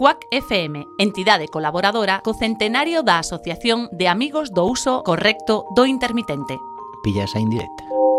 Cuac FM, entidade colaboradora co centenario da Asociación de Amigos do Uso Correcto do Intermitente. Pilla esa indirecta.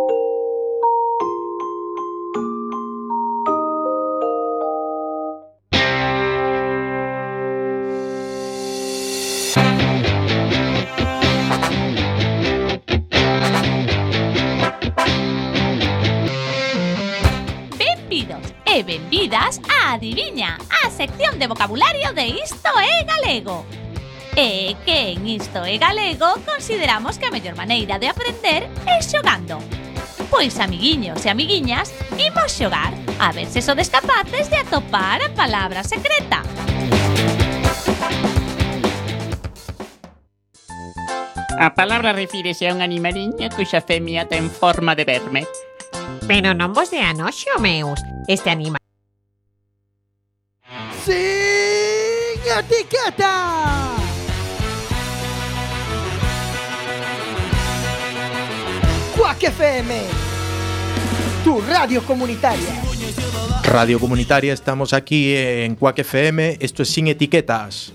E benvidas a Adiviña, a sección de vocabulario de Isto é Galego. E que en Isto é Galego consideramos que a mellor maneira de aprender é xogando. Pois, amiguiños e amiguiñas, imos xogar a ver se sodes capaces de atopar a palabra secreta. A palabra refírese a un animaliño cuxa femia ten forma de verme. Pero non vos de anoxo, meus. Este animal... ¡Sin etiqueta! Cuac FM, tu radio comunitaria. Radio comunitaria, estamos aquí en Cuac FM. Esto es Sin Etiquetas.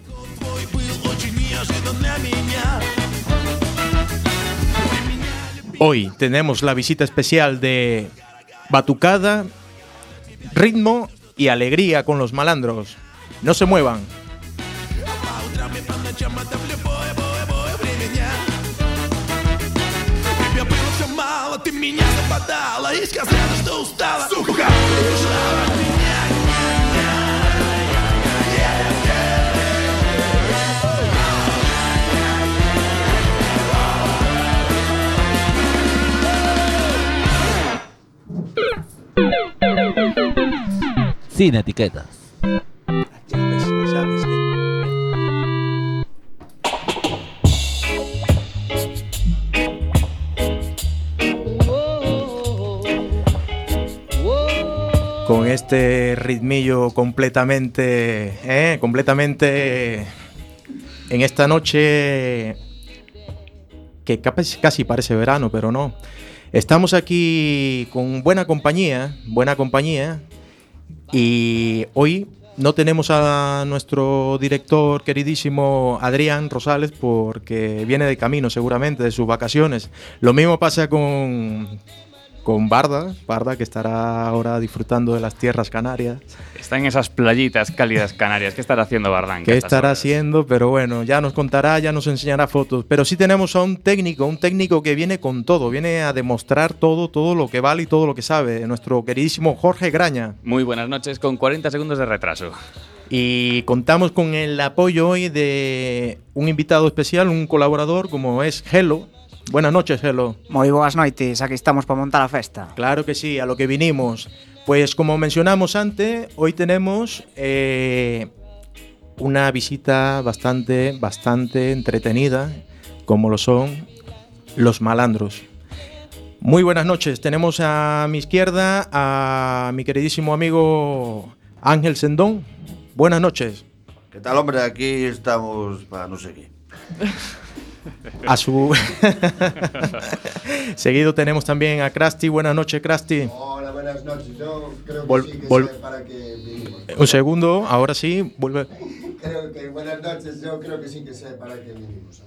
Hoy tenemos la visita especial de batucada, ritmo y alegría con los malandros. No se muevan. Sin etiquetas. Con este ritmillo completamente en esta noche que casi parece verano, pero no. Estamos aquí con buena compañía, y hoy no tenemos a nuestro director queridísimo Adrián Rosales porque viene de camino seguramente de sus vacaciones. Lo mismo pasa con Barda, que estará ahora disfrutando de las tierras canarias. Está en esas playitas cálidas canarias. ¿Qué estará haciendo Bardán? ¿Qué estará haciendo? Pero bueno, ya nos contará, ya nos enseñará fotos. Pero sí tenemos a un técnico que viene con todo, viene a demostrar todo lo que vale y todo lo que sabe. Nuestro queridísimo Jorge Graña. Muy buenas noches, con 40 segundos de retraso. Y contamos con el apoyo hoy de un invitado especial, un colaborador como es Gelo. Buenas noches, Gelo. Moi boas noites, aquí estamos para montar a festa. Claro que sí, a lo que vinimos. Pues como mencionamos antes, hoy tenemos una visita bastante entretenida, como lo son los malandros. Muy buenas noches, tenemos a mi izquierda a mi queridísimo amigo Ángel Sendón. Buenas noches. ¿Qué tal, hombre? Aquí estamos para no sé qué. A su seguido tenemos también a Krusty. Buenas noches, Krusty. Hola, buenas noches. Yo creo que sí que sé para qué vinimos. Un segundo, ahora sí, vuelve. Creo que buenas noches. Yo creo que sí que sé para qué vinimos.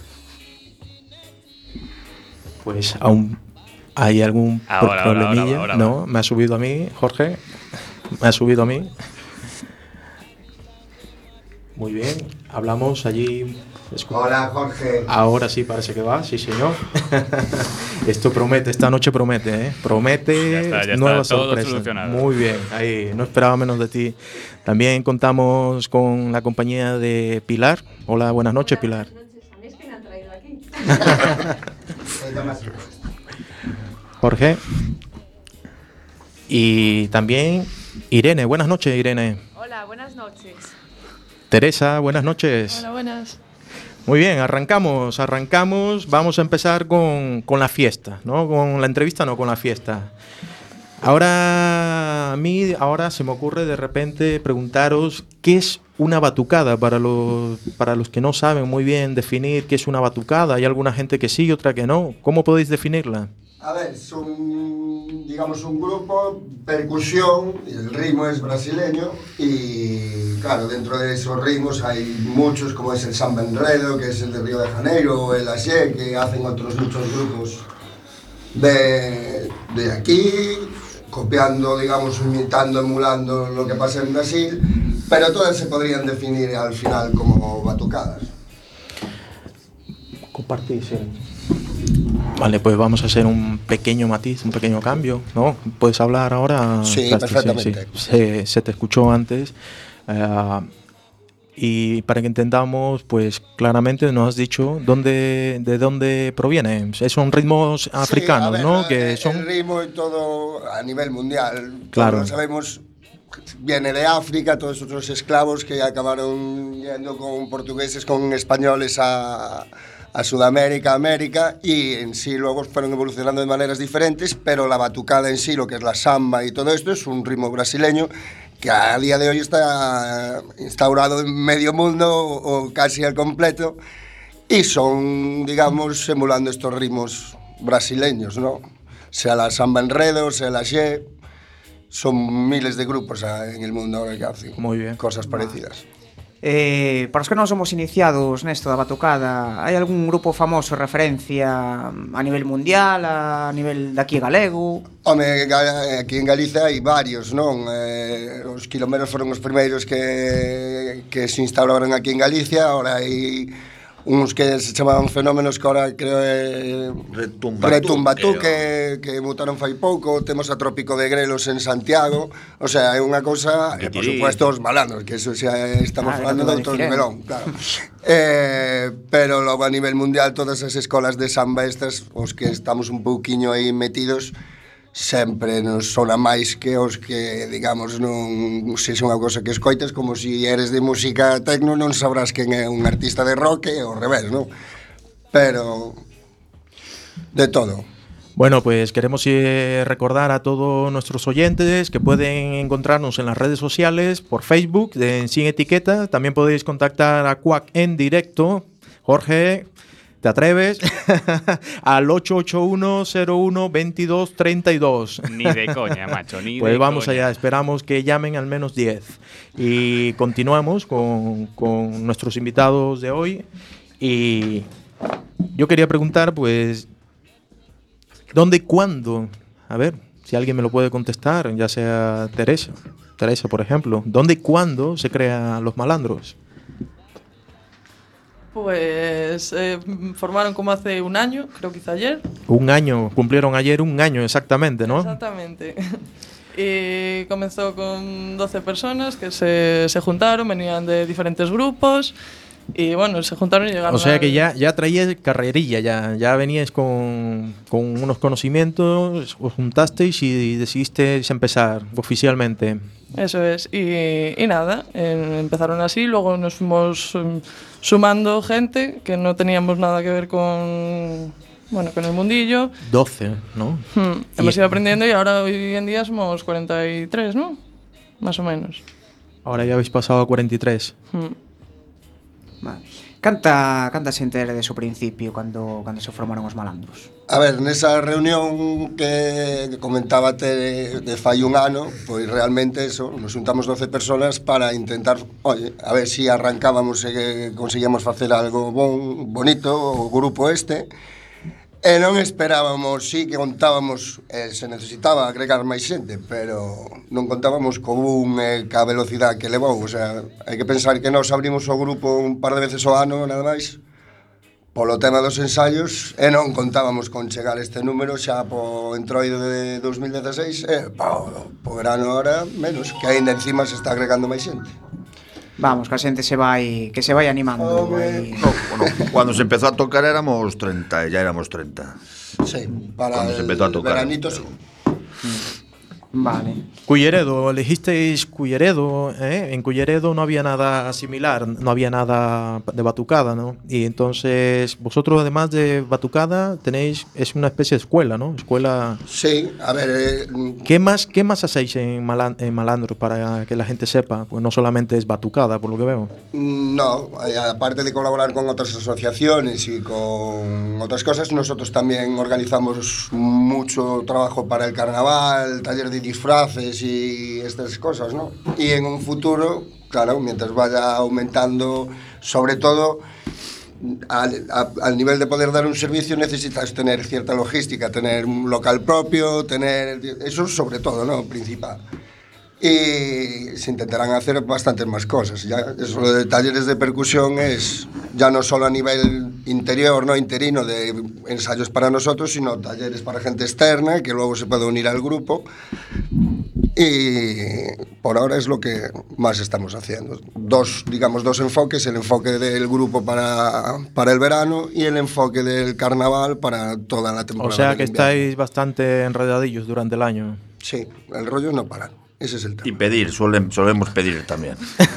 Pues aún hay algún problemilla. Ahora. No, me ha subido a mí, Jorge. Me ha subido a mí. Muy bien, hablamos allí. Hola, Jorge. Ahora sí parece que va, sí señor. Esto promete, esta noche promete, Promete ya nuevas está todo sorpresas. solucionado. Muy bien, ahí no esperaba menos de ti. También contamos con la compañía de Pilar. Hola, buenas noches, Pilar. Buenas noches, a mí es que me han traído aquí. Jorge. Y también Irene. Buenas noches, Irene. Hola, buenas noches. Teresa, buenas noches. Hola, buenas. Muy bien, arrancamos. Vamos a empezar con la fiesta, ¿no? Con la entrevista, no, con la fiesta. Ahora se me ocurre de repente preguntaros qué es una batucada para los que no saben muy bien definir qué es una batucada. Hay alguna gente que sí y otra que no. ¿Cómo podéis definirla? A ver, son digamos, un grupo, percusión, el ritmo es brasileño y, claro, dentro de esos ritmos hay muchos, como es el samba enredo, que es el de Río de Janeiro, o el axé, que hacen otros muchos grupos de aquí, copiando, digamos, imitando, emulando lo que pasa en Brasil, pero todas se podrían definir al final como batucadas. Compartís, sí. Vale, pues vamos a hacer un pequeño matiz, un pequeño cambio, ¿no? ¿Puedes hablar ahora? Sí, Plasti? perfectamente. Sí. Se te escuchó antes. Y para que entendamos, pues claramente nos has dicho de dónde proviene. Son ritmos africanos, sí, a ver, ¿no? Que son... El ritmo y todo a nivel mundial. Claro. Todos lo sabemos, viene de África, todos esos esclavos que acabaron yendo con portugueses, con españoles a Sudamérica, América, y en sí luego fueron evolucionando de maneras diferentes, pero la batucada en sí, lo que es la samba y todo esto, es un ritmo brasileño que a día de hoy está instaurado en medio mundo o casi al completo, y son, digamos, emulando estos ritmos brasileños, ¿no? Sea la samba enredo, sea la axé, son miles de grupos en el mundo ahora que hacen cosas parecidas. Para os que non somos iniciados nesto da batucada, hai algún grupo famoso referencia a nivel mundial, a nivel daqui galego? Home, aquí en Galicia hai varios, non? Os quilomeros foron os primeiros que se instauraron aquí en Galicia, ahora hai uns que se chamaban fenómenos que ahora creo Retumbatú que mutaron fai pouco, temos a Trópico de Grelos en Santiago, o sea, é unha cousa, por supuesto os malandros, que eso xa estamos falando de outro nivelón, claro. Pero logo a nivel mundial todas as escolas de samba estas, os que estamos un pouquiño aí metidos, sempre nos sona máis que os que, digamos, non se son unha cosa que escoitas, como se eres de música tecno non sabrás quen é un artista de rock e ao revés, non? Pero de todo. Bueno, pues queremos recordar a todos nuestros oyentes que pueden encontrarnos en las redes sociales, por Facebook, Sin Etiqueta. También podéis contactar a Quack en directo. Jorge, ¿te atreves? Al 881-01-2232. Ni de coña, macho, ni pues de vamos coña. allá, esperamos que llamen al menos 10. Y continuamos con nuestros invitados de hoy. Y yo quería preguntar, pues, ¿dónde y cuándo? A ver, si alguien me lo puede contestar, ya sea Teresa, por ejemplo. ¿Dónde y cuándo se crean Los Malandros? Pues formaron como hace un año, creo que hizo ayer. Un año, cumplieron ayer un año exactamente, ¿no? Exactamente. Y comenzó con 12 personas que se juntaron, venían de diferentes grupos y bueno, se juntaron y llegaron. O sea que ya traíais carrerilla, ya veníais con unos conocimientos, os juntasteis y decidisteis empezar oficialmente. Eso es, y nada, empezaron así, luego nos fuimos sumando gente que no teníamos nada que ver con el mundillo. 12, ¿no? Hemos ido aprendiendo y ahora hoy en día somos 43, ¿no? Más o menos. Ahora ya habéis pasado a 43. Vale. Canta xente eres o principio cando se formaron os Malandros? A ver, nesa reunión que comentábate de fai un ano, pois realmente eso, nos juntamos 12 personas para intentar, oye, a ver si arrancábamos e conseguíamos facer algo bonito, o grupo este. E non esperábamos, sí que contábamos, se necesitaba agregar máis xente, pero non contábamos co boom e ca velocidade que levou. O sea, hai que pensar que nós abrimos o grupo un par de veces ao ano, nada máis, polo tema dos ensaios, e non contábamos con chegar este número xa po entroido de 2016, e po verano ahora menos, que aínda encima se está agregando máis xente. Vamos, que a xente se vai animando. Cuando se empezó a tocar éramos 30, ya éramos 30. Sí, para cuando se empezó a tocar. Veranito sí. Vale. Culleredo, elegisteis Culleredo, ¿eh? En Culleredo no había nada similar, no había nada de batucada, ¿no? Y entonces vosotros además de batucada tenéis, es una especie de escuela, ¿no? Escuela... Sí, a ver... ¿Qué más hacéis en Malandro para que la gente sepa? Pues no solamente es batucada, por lo que veo. No, aparte de colaborar con otras asociaciones y con otras cosas, nosotros también organizamos mucho trabajo para el carnaval, taller de disfraces y estas cosas, ¿no? Y en un futuro, claro, mientras vaya aumentando, sobre todo al nivel de poder dar un servicio, necesitas tener cierta logística, tener un local propio, tener eso sobre todo, ¿no? Principal. Y se intentarán hacer bastantes más cosas. Ya eso de talleres de percusión es ya no solo a nivel interior, no interino, de ensayos para nosotros, sino talleres para gente externa que luego se puede unir al grupo. Y por ahora es lo que más estamos haciendo. Dos enfoques: el enfoque del grupo para el verano y el enfoque del carnaval para toda la temporada. O sea que estáis bastante enredadillos durante el año. Sí, el rollo no para. Ese es el tema. Y pedir, solemos pedir tamén.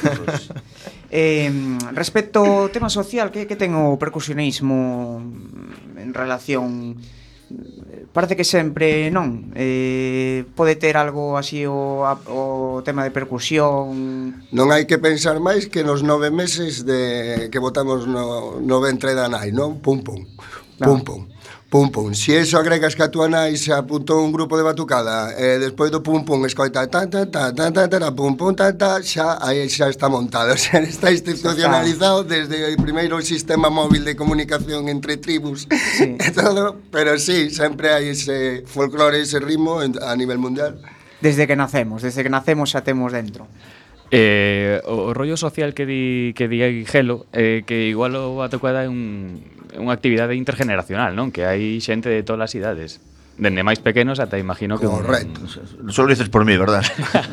Respecto ao tema social, que ten o percusionismo en relación... Parece que sempre non pode ter algo así o tema de percusión. Non hai que pensar máis que nos 9 meses que botamos no ventre da nai, non? Pum pum, pum pum, pum pum. Si eso agregas que a túa nai se apuntou un grupo de batucada e despois do pum pum escoita ta ta ta ta ta ta pum pum ta ta, xa está montado, xa está institucionalizado desde o primeiro sistema móvil de comunicación entre tribus, sí. E todo, pero sí, sempre hai ese folclore, ese ritmo a nivel mundial. Desde que nacemos xa temos dentro. O rollo social que di Gelo, que igual o batucada é unha actividade intergeneracional, non? Que hai xente de todas as idades, dende máis pequenos ata imagino que... Correcto. Solo dices por mí, ¿verdad?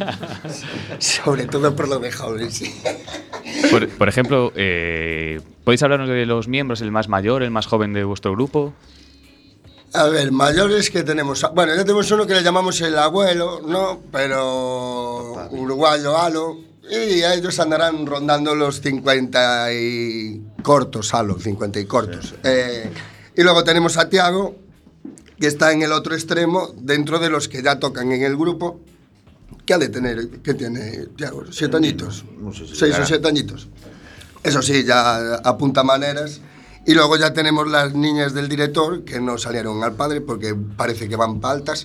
Sobre todo por lo de joven, sí. Por ejemplo, ¿podéis hablarnos de los miembros, el más mayor, el más joven de vuestro grupo? A ver, mayores que tenemos... Bueno, ya tenemos uno que le llamamos el abuelo, ¿no? Pero uruguayo, Alo... Y ellos andarán rondando los 50 y cortos, 50 y cortos. Y luego tenemos a Tiago, que está en el otro extremo, dentro de los que ya tocan en el grupo. ¿Qué ha de tener? ¿Qué tiene Tiago? 7 añitos. No sé si 6 o 7 añitos. Eso sí, ya apunta maneras. Y luego ya tenemos las niñas del director, que no salieron al padre porque parece que van paltas.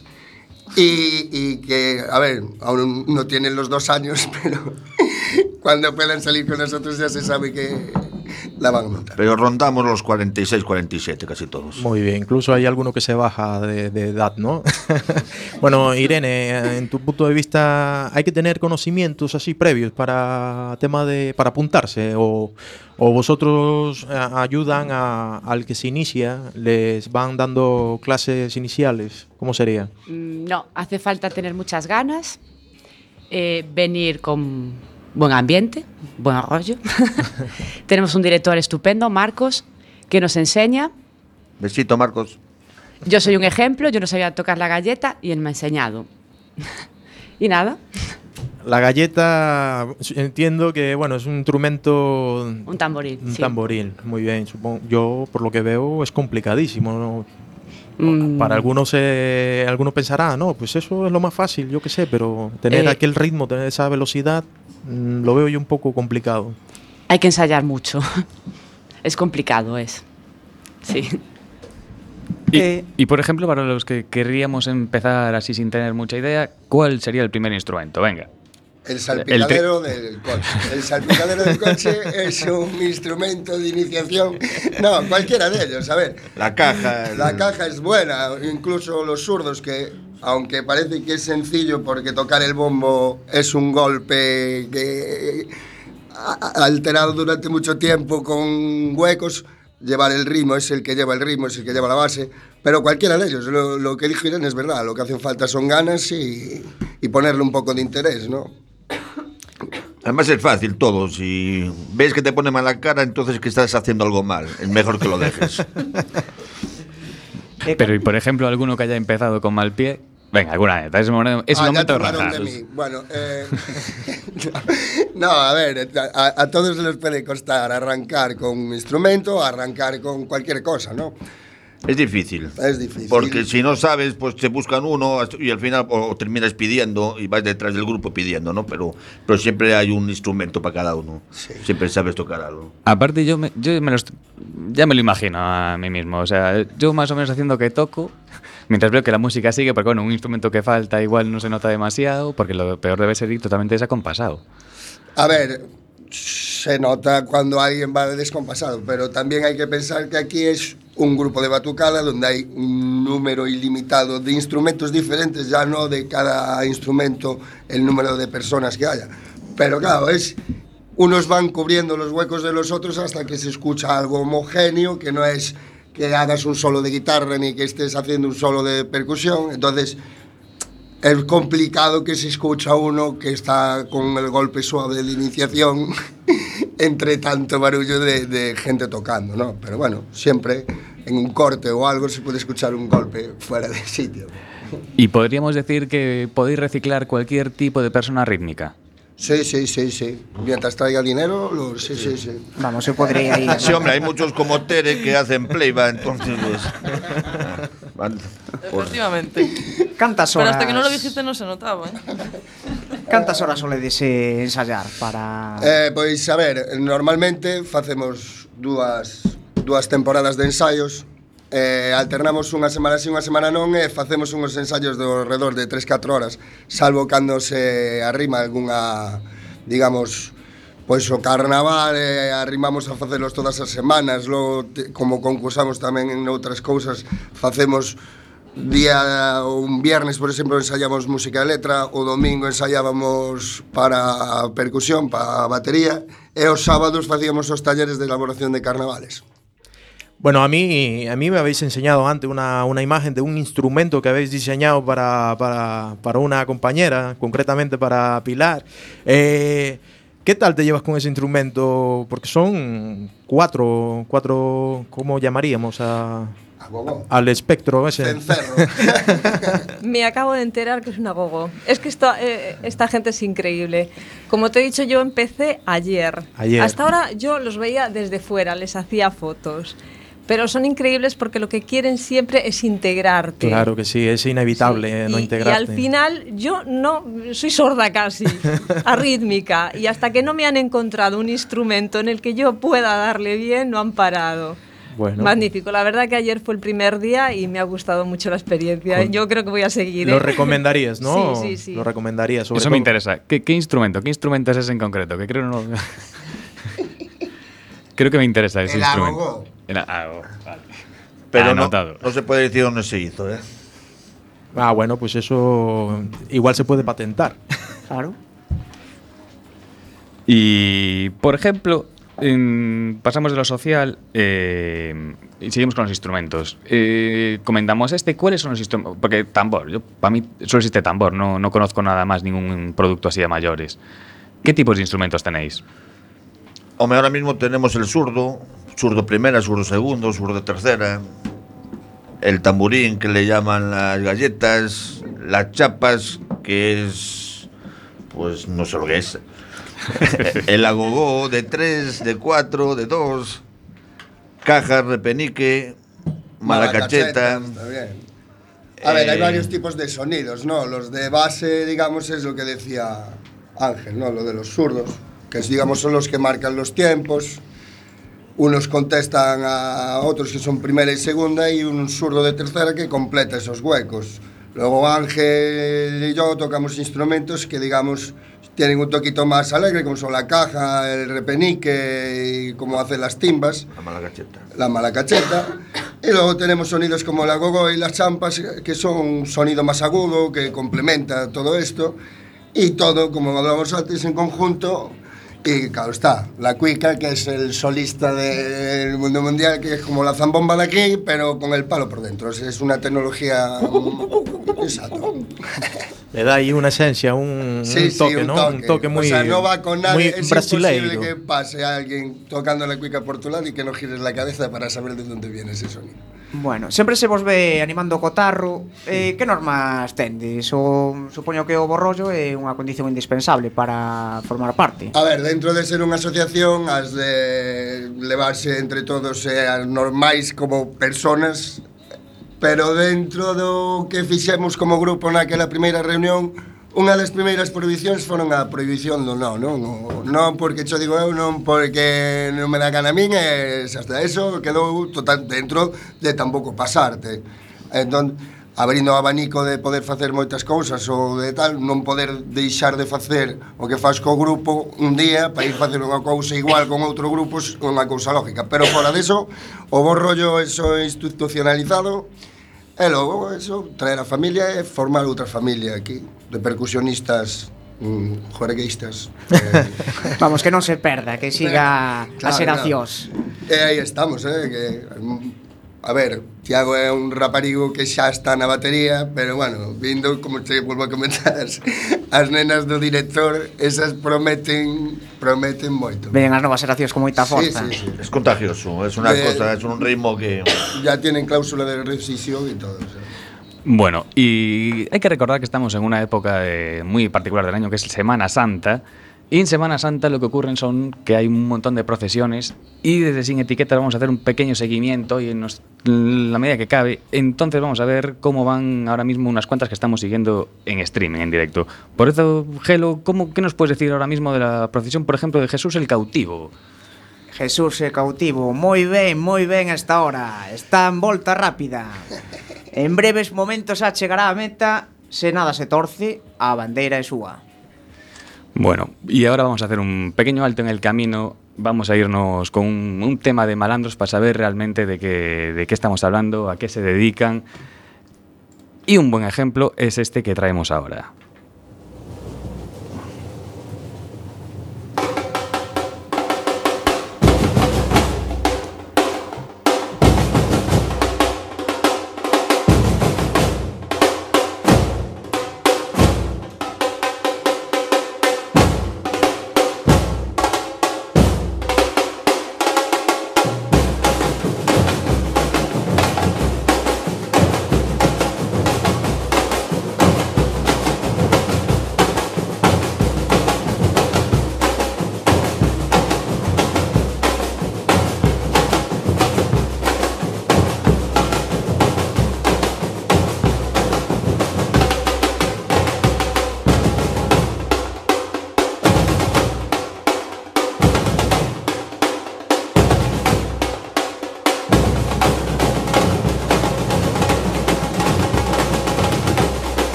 Y que, a ver, aún no tienen los 2 años, pero cuando puedan salir con nosotros ya se sabe que la van a montar. Pero rondamos los 46, 47 casi todos. Muy bien, incluso hay alguno que se baja de edad, ¿no? Bueno, Irene, en tu punto de vista, ¿hay que tener conocimientos así previos para apuntarse? ¿O vosotros ayudan al que se inicia, les van dando clases iniciales? ¿Cómo sería? No, hace falta tener muchas ganas, venir con buen ambiente, buen rollo. Tenemos un director estupendo, Marcos, que nos enseña. Besito, Marcos. Yo soy un ejemplo, yo no sabía tocar la galleta y él me ha enseñado. Y nada. La galleta, entiendo que bueno, es un instrumento... Un tamboril. Un tamboril, muy bien. Supongo, yo, por lo que veo, es complicadísimo, ¿no? Para algunos pensará, no, pues eso es lo más fácil, yo qué sé, pero tener aquel ritmo, tener esa velocidad, lo veo yo un poco complicado. Hay que ensayar mucho. Es complicado, sí. Y por ejemplo, para los que querríamos empezar así sin tener mucha idea, ¿cuál sería el primer instrumento? Venga. El salpicadero del coche. El salpicadero del coche es un instrumento de iniciación. No, cualquiera de ellos, a ver. La caja. La caja es buena, incluso los zurdos, que aunque parece que es sencillo porque tocar el bombo es un golpe que alterado durante mucho tiempo con huecos, llevar el ritmo es el que lleva el ritmo, es el que lleva la base. Pero cualquiera de ellos, lo que dijo Irene es verdad, lo que hacen falta son ganas y ponerle un poco de interés, ¿no? Además es fácil todo. Si ves que te pone mala cara, entonces que estás haciendo algo mal. Es mejor que lo dejes. Pero y por ejemplo, alguno que haya empezado con mal pie. Venga, alguna neta. Es el momento ya de te hablaron rajar. de mí. Bueno, no, a ver, a todos les puede costar arrancar con un instrumento, arrancar con cualquier cosa, ¿no? Es difícil. Es difícil. Porque si no sabes, pues te buscan uno y al final o terminas pidiendo y vas detrás del grupo pidiendo, ¿no? Pero siempre hay un instrumento para cada uno. Sí. Siempre sabes tocar algo. Aparte, ya me lo imagino a mí mismo. O sea, yo más o menos haciendo que toco, mientras veo que la música sigue, porque bueno, un instrumento que falta igual no se nota demasiado, porque lo peor debe ser ir totalmente desacompasado. A ver, se nota cuando alguien va descompasado, pero también hay que pensar que aquí es un grupo de batucada donde hay un número ilimitado de instrumentos diferentes, ya no de cada instrumento el número de personas que haya. Pero claro, unos van cubriendo los huecos de los otros hasta que se escucha algo homogéneo, que no es que hagas un solo de guitarra ni que estés haciendo un solo de percusión. Entonces es complicado que se escucha uno que está con el golpe suave de iniciación entre tanto barullo de gente tocando, ¿no? Pero bueno, siempre en un corte o algo se puede escuchar un golpe fuera de sitio. ¿Y podríamos decir que podéis reciclar cualquier tipo de persona rítmica? Sí. Mientras traiga dinero, sí. Vamos, se podría ir. Sí, hombre, hay muchos como Tere que hacen playback, entonces Efectivamente. Cantas Pero horas. hasta que no lo dijiste no se notaba, ¿eh? Cantas horas soledes ensayar para... Pois, a ver, normalmente facemos dúas temporadas de ensaios, alternamos unha semana sí, unha semana non, e facemos uns ensaios do redor de 3-4 horas, salvo cando se arrima algunha, digamos, pois o carnaval, arrimamos a facelos todas as semanas. Logo, como concursamos tamén en outras cousas, facemos un viernes, por exemplo, ensayamos música e letra, o domingo ensayábamos para percusión, para batería, e os sábados facíamos os talleres de elaboración de carnavales. Bueno, a mí me habéis enseñado antes una imagen de un instrumento que habéis diseñado para una compañera, concretamente para Pilar. ¿Qué tal te llevas con ese instrumento? Porque son cuatro, ¿cómo llamaríamos al espectro ese? Me acabo de enterar que es una gogo. Es que esta gente es increíble. Como te he dicho, yo empecé ayer. Hasta ahora yo los veía desde fuera, les hacía fotos. Pero son increíbles porque lo que quieren siempre es integrarte. Claro que sí, es inevitable no integrarte. Y al final yo no soy sorda casi, arrítmica. Y hasta que no me han encontrado un instrumento en el que yo pueda darle bien, no han parado. Bueno. Magnífico, la verdad que ayer fue el primer día y me ha gustado mucho la experiencia. Yo creo que voy a seguir. Lo recomendarías, ¿no? Sí. Lo recomendarías. Sobre Eso todo. me interesa. ¿Qué instrumento es ese en concreto? Que creo no... Creo que me interesa ese instrumento. El agogó. Vale. Pero anotado. No se puede decir dónde se hizo, ¿eh? Bueno, pues eso igual se puede patentar. Claro. Y, por ejemplo, pasamos de lo social y seguimos con los instrumentos. Comentamos ¿cuáles son los instrumentos? Porque tambor, para mí solo existe tambor, no conozco nada más, ningún producto así a mayores. ¿Qué tipos de instrumentos tenéis? Hombre, ahora mismo tenemos el zurdo primera, zurdo segundo, zurdo tercera, el tamborín que le llaman las galletas, las chapas, que es, pues no sé lo que es, el agogó de 3, de 4, de 2, cajas, repenique, malacacheta. Está bien. A ver, hay varios tipos de sonidos, ¿no? Los de base, digamos, es lo que decía Ángel, ¿no? Lo de los zurdos, que digamos son los que marcan los tiempos. Unos contestan a otros que son primera y segunda y un zurdo de tercera que completa esos huecos. Luego Ángel y yo tocamos instrumentos que, digamos, tienen un toquito más alegre, como son la caja, el repenique y como hacen las timbas. La malacacheta. Y luego tenemos sonidos como el agogó y las champas, que son un sonido más agudo, que complementa todo esto. Y todo, como hablamos antes, en conjunto. Y claro está, la cuica, que es el solista del mundo mundial, que es como la zambomba de aquí, pero con el palo por dentro. Es una tecnología... Exacto. Le da ahí una esencia, un toque, ¿no? Un toque muy, o sea, no va con nadie, es brasileiro. imposible que pase alguien tocando la cuica por tu lado y que no gires la cabeza para saber de dónde viene ese sonido. Bueno, sempre se vos ve animando o cotarro. Que normas tendes? Supoño que o bo rollo é unha condición indispensable para formar parte. A ver, dentro de ser unha asociación, has de levarse entre todos as normais como personas, pero dentro do que fixemos como grupo naquela primeira reunión, unha das primeiras prohibicións foron a prohibición do non porque cho digo eu, non porque non me da gana a min, hasta eso quedou total dentro de tampouco pasarte. Entón, abrindo o abanico de poder facer moitas cousas ou de tal, non poder deixar de facer o que faz co grupo un día para ir facer unha cousa igual con outro grupo, unha cousa lógica, pero fora deso, o bo rollo eso institucionalizado. E logo, eso, traer a familia e formar outra familia aquí, de percusionistas, joreguistas. Vamos, que non se perda, que siga a xeracións. E aí estamos, que... A ver, Tiago é un raparigo que xa está na batería, pero bueno, vindo, como te volvo a comentar, as nenas do director, esas prometen moito. Ven as novas xeracións con moita forza. Sí. Es contagioso, es una cosa, es un ritmo que... Ya tienen cláusula de rescisión y todo, Bueno, y hay que recordar que estamos en una época muy particular del año, que es Semana Santa. Y en Semana Santa lo que ocurren son que hay un montón de procesiones y desde Sin Etiqueta vamos a hacer un pequeño seguimiento y en la medida que cabe. Entonces vamos a ver cómo van ahora mismo unas cuantas que estamos siguiendo en streaming, en directo. Por eso, Gelo, ¿qué nos puedes decir ahora mismo de la procesión, por ejemplo, de Jesús el Cautivo? Jesús el Cautivo, moi ben esta hora. Está en volta rápida. En breves momentos chegará a meta, se nada se torce, a bandeira é súa. Bueno, y ahora vamos a hacer un pequeño alto en el camino. Vamos a irnos con un tema de malandros para saber realmente de qué estamos hablando, a qué se dedican. Y un buen ejemplo es este que traemos ahora.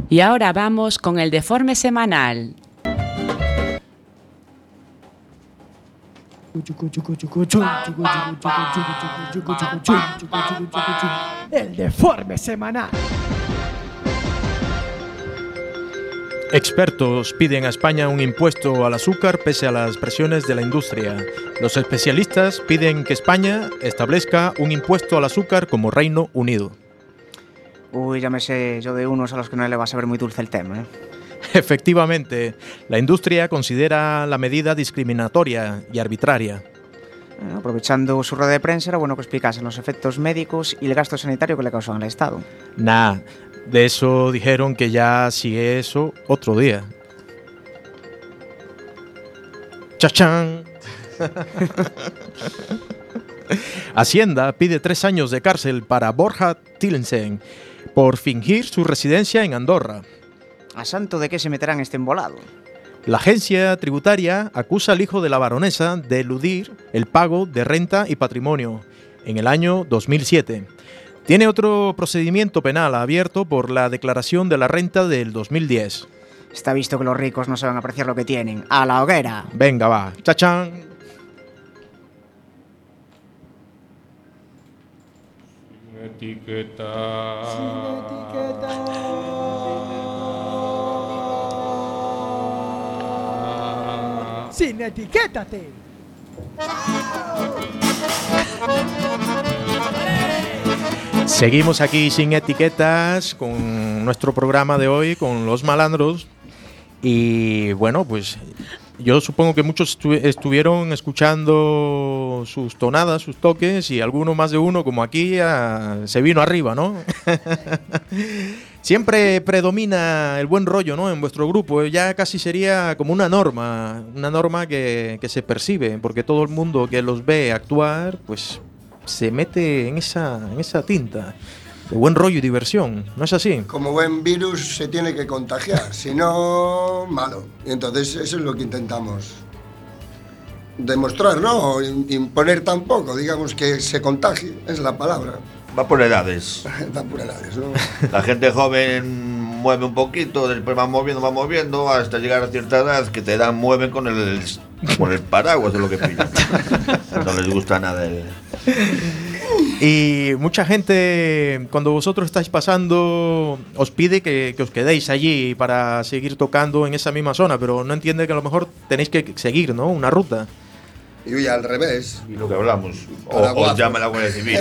Y ahora vamos con el deforme semanal. El deforme semanal. Expertos piden a España un impuesto al azúcar pese a las presiones de la industria. Los especialistas piden que España establezca un impuesto al azúcar como Reino Unido. Uy, ya me sé yo de unos a los que no le va a saber muy dulce el tema, ¿eh? Efectivamente, la industria considera la medida discriminatoria y arbitraria. Aprovechando su rueda de prensa, era bueno que explicasen los efectos médicos y el gasto sanitario que le causan al Estado. Nah, de eso dijeron que ya sigue eso otro día. ¡Chachán! Hacienda pide 3 años de cárcel para Borja Tillensen por fingir su residencia en Andorra. ¿A santo de qué se meterán este embolado? La agencia tributaria acusa al hijo de la baronesa de eludir el pago de renta y patrimonio en el año 2007. Tiene otro procedimiento penal abierto por la declaración de la renta del 2010. Está visto que los ricos no saben apreciar lo que tienen. ¡A la hoguera! Venga, va. ¡Chachán! Sin etiqueta. Sin etiquétate. Seguimos aquí sin etiquetas con nuestro programa de hoy, con los malandros. Y bueno, pues yo supongo que muchos estuvieron escuchando sus tonadas, sus toques, y alguno más de uno, como aquí, se vino arriba, ¿no? Siempre predomina el buen rollo, ¿no? En vuestro grupo ya casi sería como una norma que se percibe, porque todo el mundo que los ve actuar, pues se mete en esa tinta de buen rollo y diversión, ¿no es así? Como buen virus se tiene que contagiar, si no, malo. Y entonces eso es lo que intentamos demostrar, ¿no? Imponer tampoco, digamos que se contagie, es la palabra. Va por edades. Va por edades, ¿no? La gente joven mueve un poquito, después va moviendo, hasta llegar a cierta edad que te mueven con el paraguas de lo que pillan. No les gusta nada. Y mucha gente, cuando vosotros estáis pasando, os pide que os quedéis allí para seguir tocando en esa misma zona, pero no entiende que a lo mejor tenéis que seguir, ¿no? Una ruta. Y hoy al revés. Y lo que hablamos. O llama la Guardia Civil.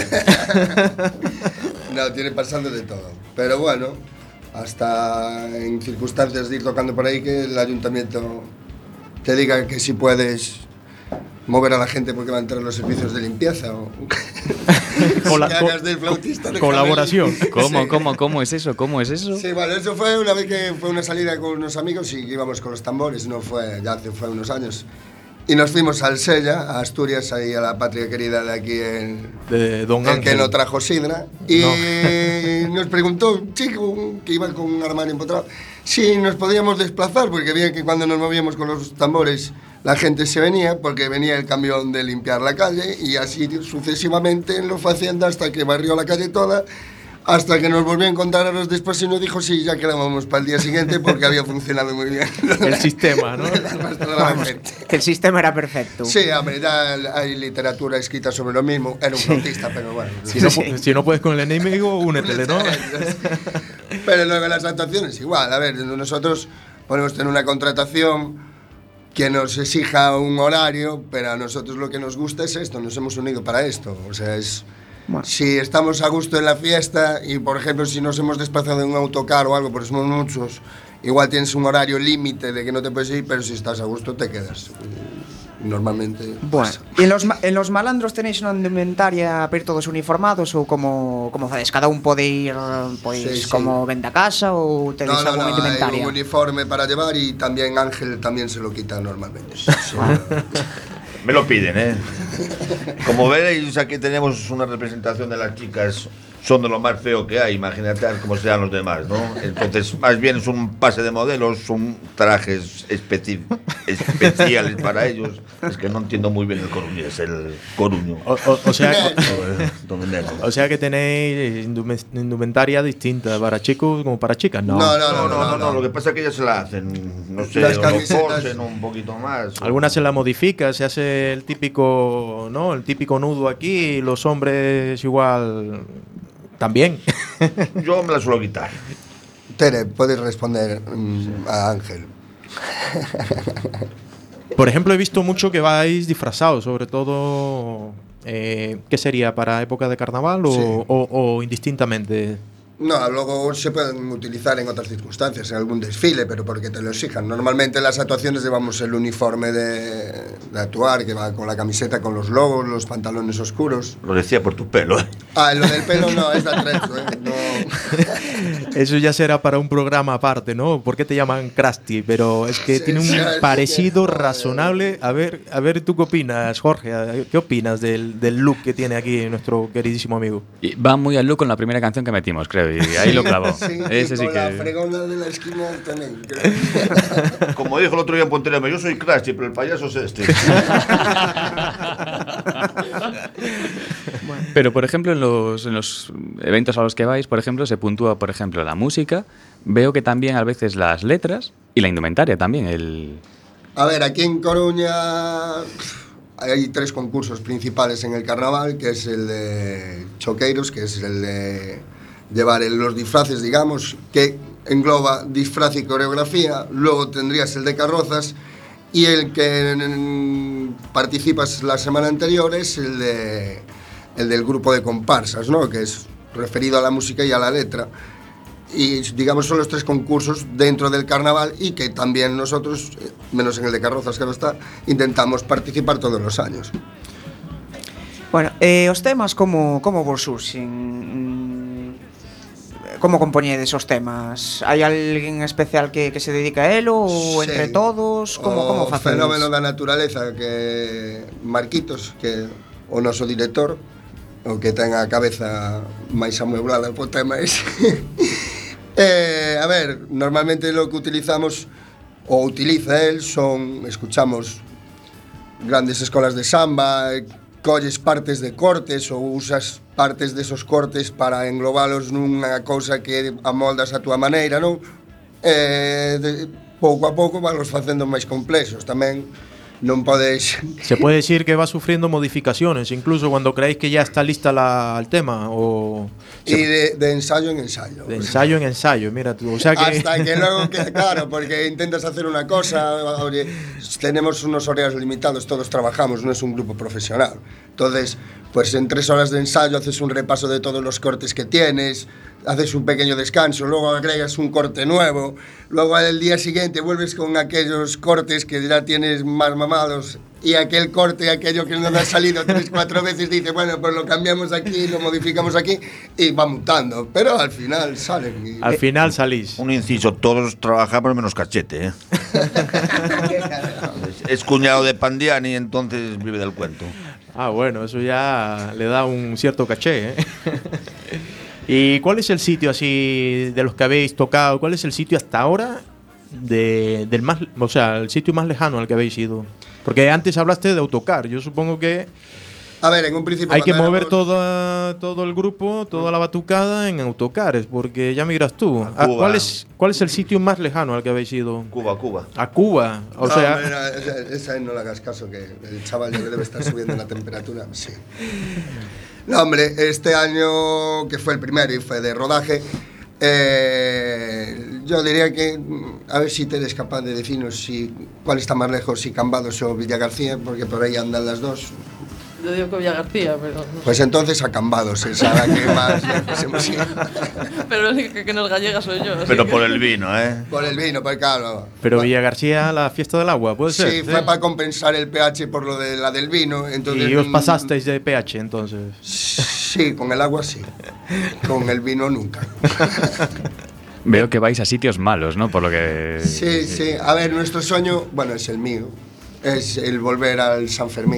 No, tiene pasando de todo. Pero bueno, hasta en circunstancias de ir tocando por ahí, que el ayuntamiento te diga que si puedes mover a la gente porque va a entrar los servicios de limpieza o que hagas del flautista. Colaboración. ¿Cómo es eso? ¿Cómo es eso? Sí, bueno, eso fue una vez que fue una salida con unos amigos y íbamos con los tambores, fue unos años. Y nos fuimos al Sella, a Asturias, ahí a la patria querida de aquí, de Don Ángel, que no trajo sidra. Y nos preguntó un chico que iba con un armario empotrado si nos podíamos desplazar, porque veía que cuando nos movíamos con los tambores la gente se venía, porque venía el camión de limpiar la calle, y así sucesivamente lo fue haciendo hasta que barrió la calle toda, hasta que nos volvió a encontrar horas después y nos dijo sí, ya quedábamos para el día siguiente porque había funcionado muy bien. El sistema, ¿no? Vamos, que el sistema era perfecto. Sí, hombre, ya hay literatura escrita sobre lo mismo. Era un flautista, pero bueno. Si no puedes con el enemigo, únetele, ¿no? Pero luego las actuaciones igual. A ver, nosotros podemos tener una contratación que nos exija un horario, pero a nosotros lo que nos gusta es esto, nos hemos unido para esto. O sea, es... Bueno. Si estamos a gusto en la fiesta y, por ejemplo, si nos hemos desplazado en un autocar o algo, porque somos muchos, igual tienes un horario límite de que no te puedes ir, pero si estás a gusto te quedas. Normalmente. Bueno, ¿y en los malandros tenéis una indumentaria para ir todos uniformados o como facedes? Cada un puede ir como venda a casa o tenéis alguna indumentaria? Hay un uniforme para llevar y también Ángel también se lo quita normalmente. Me lo piden, ¿eh? Como veréis, aquí tenemos una representación de las chicas son de lo más feo que hay. Imagínate cómo serán los demás, ¿no? Entonces, más bien es un pase de modelos, son trajes especiales para ellos. Es que no entiendo muy bien el coruñés, el coruño. O sea que tenéis indumentaria distinta para chicos como para chicas, ¿no? No. Lo que pasa es que ellas se la hacen, no sé, Las o camisetas. forcen un poquito más. Algunas se la modifica, se hace el típico, ¿no? El típico nudo aquí y los hombres igual también. Yo me la suelo quitar. Tere, puedes responder a Ángel. Por ejemplo, he visto mucho que vais disfrazados, sobre todo, ¿qué sería? ¿Para época de carnaval o indistintamente? No, luego se pueden utilizar en otras circunstancias, en algún desfile, pero porque te lo exijan. Normalmente en las actuaciones llevamos el uniforme de actuar, que va con la camiseta, con los logos, los pantalones oscuros. Lo decía por tu pelo, ¿eh? Ah, lo del pelo no, es de atrezo, ¿eh? No. Eso ya será para un programa aparte, ¿no? ¿Por qué te llaman Krusty? Pero es que tiene un parecido razonable. A ver, ¿tú qué opinas, Jorge? ¿Qué opinas del look que tiene aquí nuestro queridísimo amigo? Y va muy al look con la primera canción que metimos, creo, y ahí lo clavó. Sí, Ese y sí con que... la fregona de la esquina también. Como dijo el otro día en Pontevedra, yo soy Krusty, pero el payaso es este. Pero, por ejemplo, en los eventos a los que vais, por ejemplo, se puntúa, por ejemplo, la música. Veo que también a veces las letras y la indumentaria también. A ver, aquí en Coruña hay 3 concursos principales en el carnaval, que es el de choqueiros, que es el de llevar los disfraces, digamos, que engloba disfraz y coreografía. Luego tendrías el de carrozas y el que participas la semana anterior es el del grupo de comparsas, ¿no? Que es referido a la música y a la letra. Y digamos son los 3 concursos dentro del carnaval y que también nosotros, menos en el de carrozas que no está, intentamos participar todos los años. Bueno, os temas como vos surxen? Como compoñedes os temas? Hai alguén especial que se dedica a elo ou entre todos? Como facedes? O fenómeno da naturaleza que Marquitos, que o noso director, o que ten a cabeza máis amueblada po tema ese. A ver, normalmente lo que utilizamos o utiliza él escuchamos grandes escolas de samba, colles partes de cortes ou usas partes desos cortes para englobalos nunha cousa que amoldas a túa maneira, non? Pouco a pouco vanlos facendo máis complexos tamén. Non podes... ¿Se puede decir que va sufriendo modificaciones, incluso cuando creéis que ya está lista el tema? Y de ensayo en ensayo. De ensayo en ensayo, mira tú. O sea que... Hasta que luego, claro, porque intentas hacer una cosa, oye, tenemos unos horarios limitados, todos trabajamos, no es un grupo profesional. Entonces, pues en 3 horas de ensayo haces un repaso de todos los cortes que tienes, haces un pequeño descanso, luego agregas un corte nuevo, luego al día siguiente vuelves con aquellos cortes que ya tienes más mamados y aquel corte, aquello que no te ha salido 3-4 veces, dices, bueno, pues lo cambiamos aquí, lo modificamos aquí y va mutando, pero al final salen. Al final salís. Un inciso, todos trabajamos menos Cachete, ¿eh? Es cuñado de Pandiani, entonces vive del cuento. Ah, bueno, eso ya le da un cierto caché, ¿eh? ¿Y cuál es el sitio así de los que habéis tocado? ¿Cuál es el sitio hasta ahora del más, o sea, el sitio más lejano al que habéis ido? Porque antes hablaste de autocar. Yo supongo que a ver, en un principio hay que mover todo el grupo, toda la batucada en autocares, porque ya miras tú. ¿Cuál es el sitio más lejano al que habéis ido? Cuba. A Cuba. O sea, mira, esa no le hagas caso, que el chaval ya debe estar subiendo la temperatura. Sí. No, hombre, este año, que fue el primero y fue de rodaje, yo diría que, a ver si te eres capaz de decirnos cuál está más lejos, si Cambados o Villagarcía, porque por ahí andan las dos. Yo digo que Villagarcía, pero... No pues entonces a Cambados, esa la que más... Pero que no es gallega soy yo. Pero por el vino, ¿eh? Por el vino, pues claro. Pero Villagarcía, la fiesta del agua, ¿puede ser? Sí, fue para compensar el pH por lo de la del vino. Entonces, ¿y os pasasteis de pH entonces? Sí, con el agua sí. Con el vino nunca. Veo que vais a sitios malos, ¿no? Por lo que... Sí. A ver, nuestro sueño, bueno, es el mío, es el volver al San Fermín.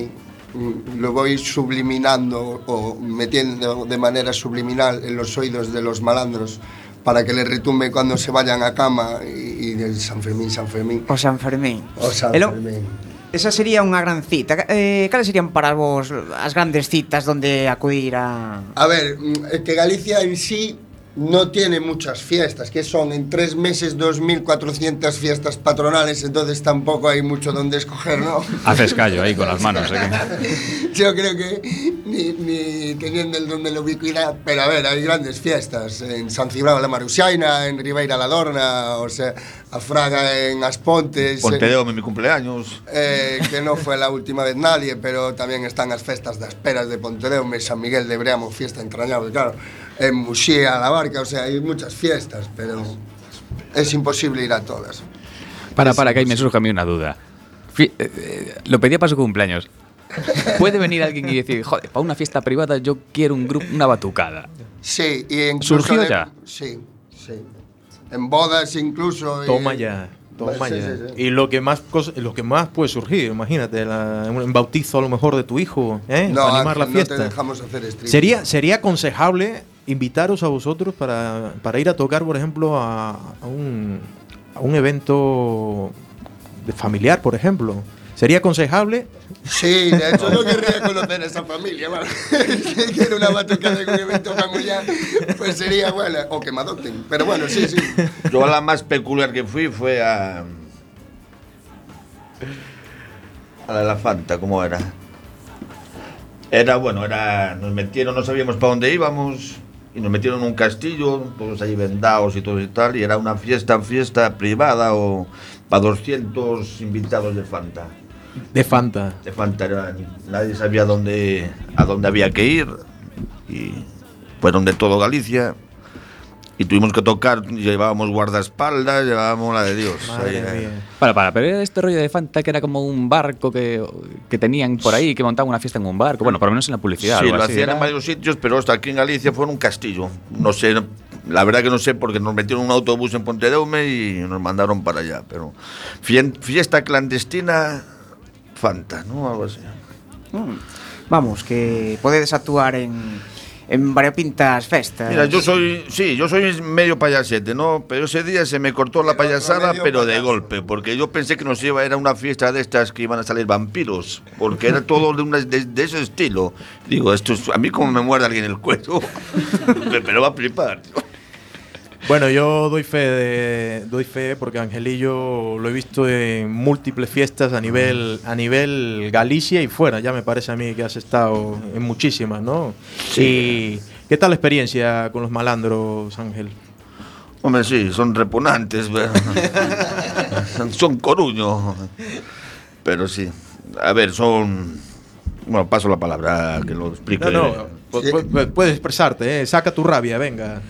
lo voy subliminando o metiendo de manera subliminal en los oídos de los malandros para que les retumbe cuando se vayan a cama y del San Fermín. O San Fermín. Esa sería unha gran cita. Cales serían para vos as grandes citas donde acudir a... A ver, que Galicia en sí no tiene muchas fiestas, que son en 3 meses 2.400 fiestas patronales, entonces tampoco hay mucho donde escoger, ¿no? Haces callo ahí con las manos, Yo creo que ni teniendo el don de la ubicuidad, pero a ver, hay grandes fiestas en San Cibrao de la Marusiaina, en Ribeira la Dorna, o sea, a Fraga en Aspontes. Pontedeume, mi cumpleaños. Que no fue la última vez nadie, pero también están las festas das Peras de Pontedeume, San Miguel de Breamo, fiesta entrañable, claro. En Muxía, La Barca, o sea, hay muchas fiestas, pero es imposible ir a todas. Para, que ahí me surge a mí una duda. Lo pedía para su cumpleaños. ¿Puede venir alguien y decir, joder, para una fiesta privada yo quiero un grupo, una batucada? Sí, y incluso... ¿Surgió ya? Sí. En bodas incluso... Toma ya. Sí. Y lo que más puede surgir, imagínate, un bautizo a lo mejor de tu hijo, no, para animar la fiesta. No te dejamos hacer streaming. Sería aconsejable invitaros a vosotros para ir a tocar, por ejemplo, a un evento de familiar, por ejemplo. ¿Sería aconsejable? Sí, de hecho yo querría conocer a esa familia, ¿vale? Si quiero una batucada en un evento familiar, pues sería buena, o que me adopten, pero bueno, sí. Yo a la más peculiar que fui fue a la Fanta, ¿cómo era? Nos metieron, no sabíamos para dónde íbamos, y nos metieron en un castillo, todos ahí vendados y todo y tal, y era una fiesta privada o para 200 invitados de Fanta. De Fanta, nadie sabía a dónde había que ir y fueron de todo Galicia y tuvimos que tocar, llevábamos guardaespaldas, llevábamos la de Dios. Para, pero era este rollo de Fanta que era como un barco que tenían por ahí, que montaban una fiesta en un barco, bueno, por lo menos en la publicidad. Sí, lo hacían en varios sitios, pero hasta aquí en Galicia fue en un castillo, no sé, la verdad que no sé, porque nos metieron en un autobús en Pontedeume y nos mandaron para allá, pero fiesta clandestina Fanta, ¿no? Algo así. Vamos, que podedes actuar en variopintas festas. Mira, yo soy medio payasete, ¿no? Pero ese día se me cortó la payasada, pero de golpe, porque yo pensé que era una fiesta de estas que iban a salir vampiros, porque era todo de ese estilo. Digo, a mí como me muerde alguien el cuello, pero va a flipar. Bueno, yo doy fe porque Angelillo lo he visto en múltiples fiestas a nivel Galicia y fuera. Ya me parece a mí que has estado en muchísimas, ¿no? Sí. ¿Y qué tal la experiencia con los malandros, Ángel? Hombre, sí, son repugnantes, son coruños, pero sí. A ver, bueno, paso la palabra que lo explique. No, puedes expresarte, saca tu rabia, venga.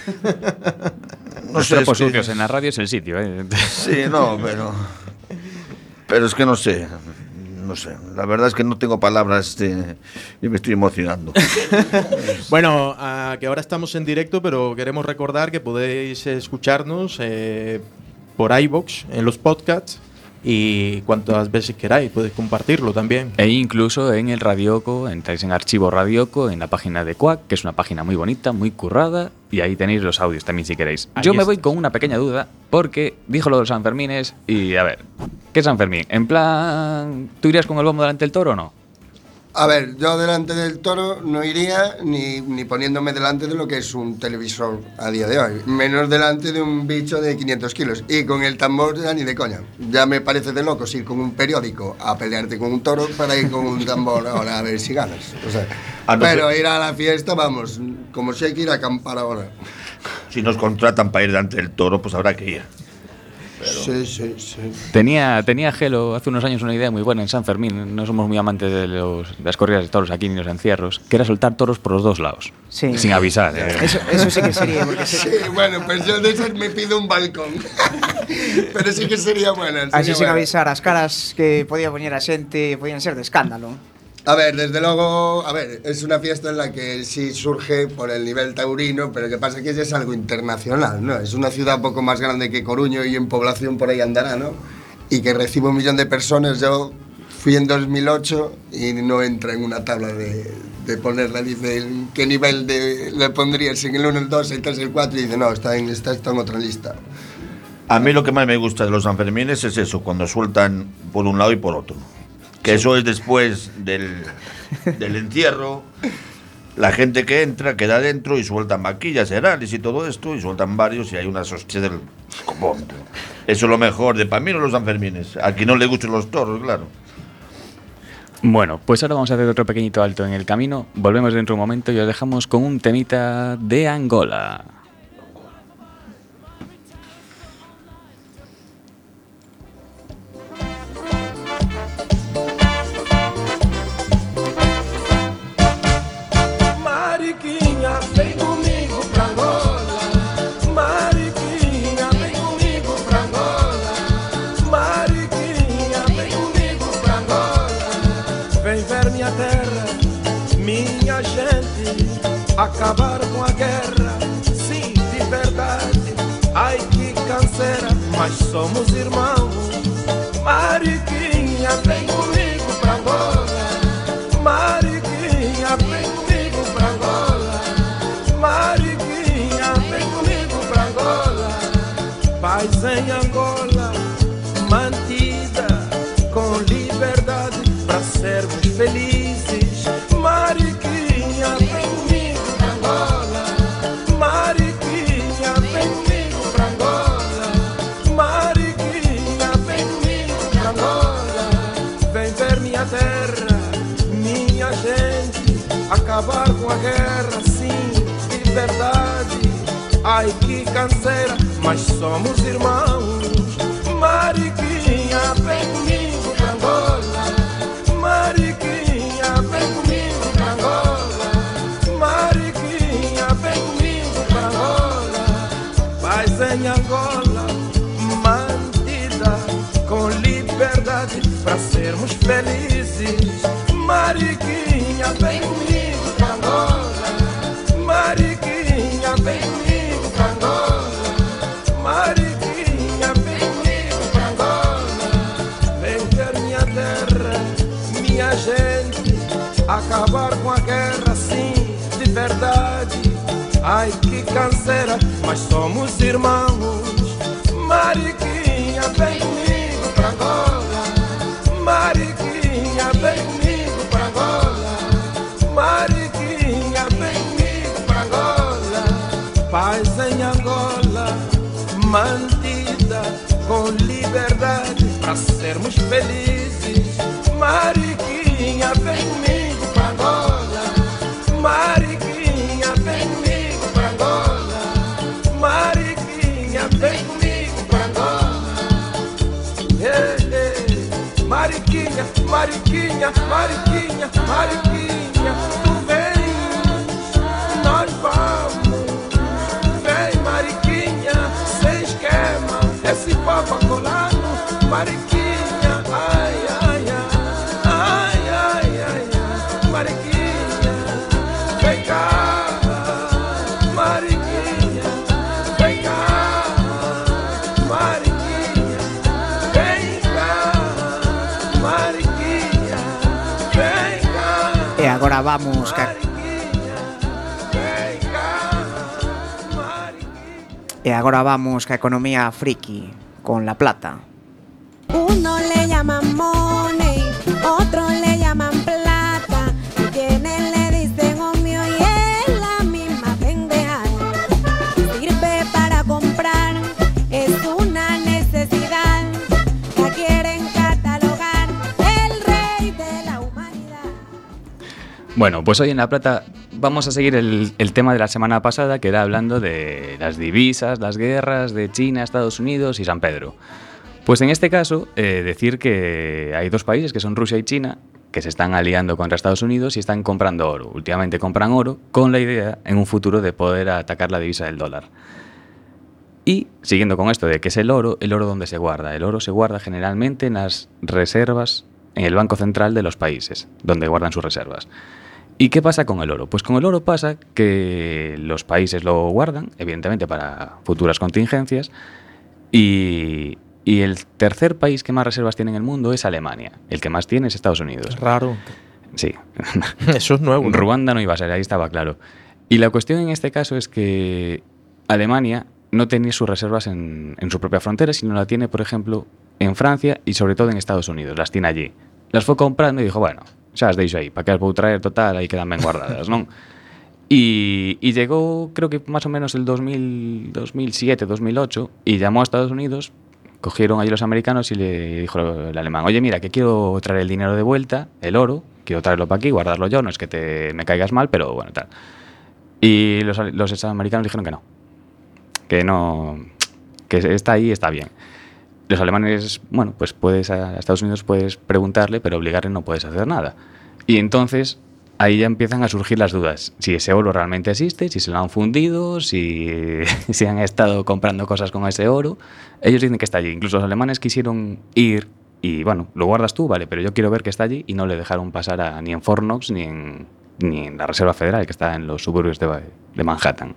No sé, sucios en la radio es el sitio, Sí, no, pero es que no sé, la verdad es que no tengo palabras y me estoy emocionando. Bueno, que ahora estamos en directo, pero queremos recordar que podéis escucharnos por iVoox, en los podcasts, y cuantas veces queráis, podéis compartirlo también. E incluso en el Radioco, entráis en Archivo Radioco, en la página de Quack, que es una página muy bonita, muy currada, y ahí tenéis los audios también si queréis. Yo me voy con una pequeña duda, porque dijo lo de los Sanfermines, y a ver, ¿qué es San Fermín? En plan, ¿tú irías con el bombo delante del toro o no? A ver, yo delante del toro no iría ni poniéndome delante de lo que es un televisor a día de hoy, menos delante de un bicho de 500 kilos. Y con el tambor ya ni de coña. Ya me parece de locos ir con un periódico a pelearte con un toro para ir con un tambor ahora a ver si ganas. O sea, pero ir a la fiesta, vamos, como si hay que ir a acampar ahora. Si nos contratan para ir delante del toro, pues habrá que ir. Pero... Sí. Tenía Gelo hace unos años una idea muy buena en San Fermín. No somos muy amantes de las corridas de toros aquí ni los encierros, que era soltar toros por los dos lados, sin avisar. Eso sí que sería. Sí, bueno, pues yo de esas me pido un balcón. Pero sí que sería buena. Así sin avisar, as caras que podía poñer a xente podían ser de escándalo. A ver, desde luego, es una fiesta en la que sí surge por el nivel taurino, pero que pasa que ya es algo internacional, ¿no? Es una ciudad poco más grande que Coruño y en población por ahí andará, ¿no? Y que recibe 1 millón de personas, yo fui en 2008 y no entra en una tabla de ponerla. Dice, ¿en qué nivel le pondrías? En el 1, el 2, el 3, el 4. Y dice, no, está en otra lista. A mí lo que más me gusta de los Sanfermines es eso, cuando sueltan por un lado y por otro. Que eso es después del encierro. La gente que entra queda dentro y sueltan vaquillas, herales y todo esto, y sueltan varios y hay unas hostias del copón. Eso es lo mejor de para mí los Sanfermines. A quien no le gustan los toros, claro. Bueno, pues ahora vamos a hacer otro pequeñito alto en el camino. Volvemos dentro de un momento y os dejamos con un temita de Angola. Mariquinha, vem comigo pra Angola. Mariquinha, vem comigo pra Angola. Mariquinha, vem comigo pra Angola. Vem ver minha terra, minha gente, acabar com a guerra, sim, de verdade. Ai que canseira, mas somos irmãos. Mariquinha, vem comigo pra Angola. Mariquinha, vem comigo pra Angola. Mariquinha, vem comigo pra Angola. Paz em Angola, mantida com liberdade pra sermos felizes. Mariquinha, vem comigo pra Angola. Mariquinha, vem comigo pra Angola. Mariquinha, vem comigo pra Angola. Vem ver minha terra, minha gente, acabar com a guerra, sim, de verdade. Ai que canseira, mas somos irmãos. Mariquinha, vem comigo pra Angola. Mariquinha, vem comigo pra Angola. Mariquinha, vem comigo pra Angola. Paz em Angola, mantida com liberdade pra sermos felizes. Mariquinha, vem comigo pra Angola. Mariquinha, vem comigo pra Angola. Mariquinha, vem comigo pra Angola. Vem ver minha terra, minha gente, acabar com a guerra, sim, de verdade. Ai que canseira, mas somos irmãos. Mariquinha, vem comigo pra Angola. Mariquinha, vem comigo pra Angola. Mariquinha, vem comigo pra Angola. Paz em Angola, mantida com liberdade pra sermos felizes. Mariquinha, vem comigo pra Angola. Mariquinha, vem comigo pra Angola. Mariquinha, vem comigo pra Angola. Mariquinha, Mariquinha, Mariquinha, Mariquinha, tu vens, nós vamos. Vem Mariquinha, sem esquema, esse papo colado. Mariquinha, ai, ai, ai, ai, ai, ai, ai. Mariquinha, vem cá. Mariquinha, vem cá. Mariquinha, vem cá. Mariquinha, vem cá. E agora vamos ca economía friki con La Plata. Uno le llaman money, otro le llaman plata, y quienes le dicen omio y es la misma pendeja. Sirve para comprar, es una necesidad, la quieren catalogar el rey de la humanidad. Bueno, pues hoy en La Plata vamos a seguir el tema de la semana pasada, que era hablando de las divisas, las guerras de China, Estados Unidos y San Pedro. Pues en este caso, decir que hay dos países, que son Rusia y China, que se están aliando contra Estados Unidos y están comprando oro. Últimamente compran oro con la idea, en un futuro, de poder atacar la divisa del dólar. Y, siguiendo con esto de qué es el oro ¿dónde se guarda? El oro se guarda generalmente en las reservas, en el Banco Central de los países, donde guardan sus reservas. ¿Y qué pasa con el oro? Pues con el oro pasa que los países lo guardan, evidentemente para futuras contingencias, y Y el tercer país que más reservas tiene en el mundo es Alemania. El que más tiene es Estados Unidos. Es raro. Sí. Eso es nuevo, ¿no? Ruanda no iba a ser, ahí estaba claro. Y la cuestión en este caso es que Alemania no tenía sus reservas en su propia frontera, sino la tiene, por ejemplo, en Francia y sobre todo en Estados Unidos. Las tiene allí. Las fue comprando y dijo, bueno, xa as deixo aí, para que as vou traer total, aí quedan ben guardadas, non? Y llegó, creo que más o menos el 2007, 2008, y llamó a Estados Unidos, cogieron allí los americanos y le dijo el alemán, oye, mira, que quiero traer el dinero de vuelta, el oro, quiero traerlo para aquí, guardarlo yo, no es que me caigas mal, pero bueno, tal. Y los americanos dijeron que no, que está ahí, está bien. Los alemanes, bueno, pues a Estados Unidos puedes preguntarle, pero obligarle no puedes hacer nada. Y entonces ahí ya empiezan a surgir las dudas. Si ese oro realmente existe, si se lo han fundido, si han estado comprando cosas con ese oro. Ellos dicen que está allí. Incluso los alemanes quisieron ir y, bueno, lo guardas tú, vale, pero yo quiero ver que está allí, y no le dejaron pasar ni en Fort Knox ni en la Reserva Federal, que está en los suburbios de Manhattan.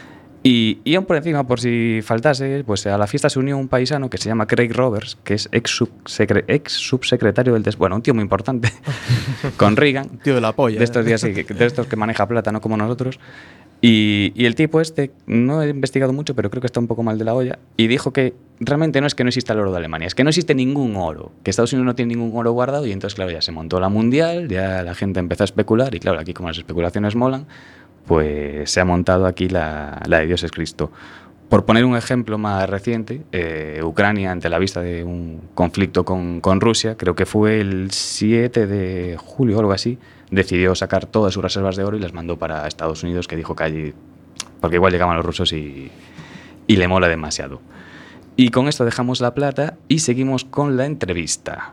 Y aún por encima, por si faltase, pues a la fiesta se unió un paisano que se llama Craig Roberts, que es ex subsecretario del bueno, un tío muy importante, con Reagan. Tío de la polla. De estos días, sí, de estos que maneja plata, no como nosotros. Y el tipo no he investigado mucho, pero creo que está un poco mal de la olla, y dijo que realmente no es que no exista el oro de Alemania, es que no existe ningún oro, que Estados Unidos no tiene ningún oro guardado, y entonces, claro, ya se montó la mundial, ya la gente empezó a especular, y claro, aquí como las especulaciones molan, pues se ha montado aquí la de Dios es Cristo. Por poner un ejemplo más reciente, Ucrania, ante la vista de un conflicto con Rusia, creo que fue el 7 de julio o algo así, decidió sacar todas sus reservas de oro y las mandó para Estados Unidos, que dijo que allí, porque igual llegaban los rusos y le mola demasiado. Y con esto dejamos la plata y seguimos con la entrevista.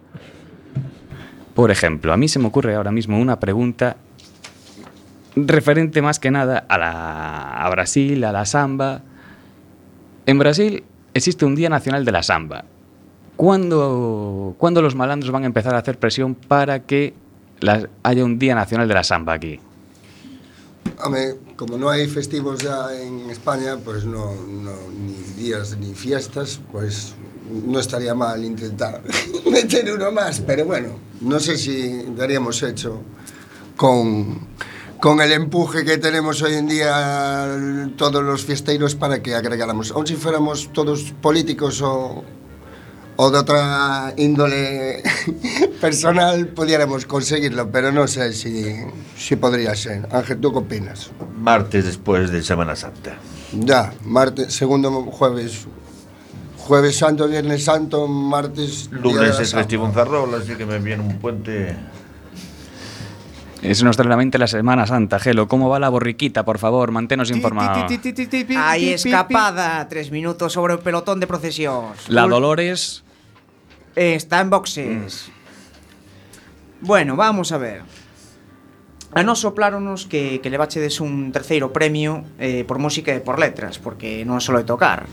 Por ejemplo, a mí se me ocurre ahora mismo una pregunta referente más que nada a Brasil, a la samba. En Brasil existe un Día Nacional de la Samba. ¿Cuándo los malandros van a empezar a hacer presión para que haya un Día Nacional de la Samba aquí? Como no hay festivos ya en España, pues no ni días ni fiestas, pues no estaría mal intentar meter uno más, pero bueno, no sé si daríamos hecho con el empuje que tenemos hoy en día todos los fiesteiros para que agregáramos. Aun si fuéramos todos políticos o de otra índole personal, pudiéramos conseguirlo, pero no sé si podría ser. Ángel, ¿tú qué opinas? Martes después de Semana Santa. Ya, martes, segundo jueves santo, viernes santo, martes... Lunes es festivo en Ferrol, así que me viene un puente... Eso nos trae a la mente la Semana Santa, Gelo. ¿Cómo va la borriquita, por favor? Manténos informados. Hay escapada, 3 minutos sobre el pelotón de procesión. La Dolores... Está en boxes. Bueno, vamos a ver. A nos sopláronos que le bachedes un terceiro premio por música e por letras, porque non solo de tocar.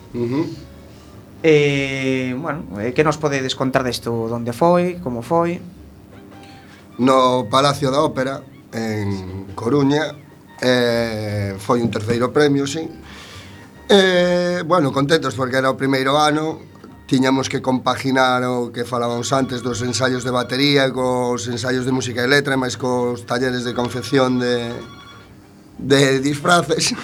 Bueno, que nos podedes contar desto? Onde foi? Como foi? No Palacio da Ópera, en Coruña, foi un terceiro premio, sí. Bueno, contentos porque era o primeiro ano, tiñamos que compaginar o que falábamos antes dos ensaios de batería cos ensaios de música e letra, máis cos talleres de confección de disfraces.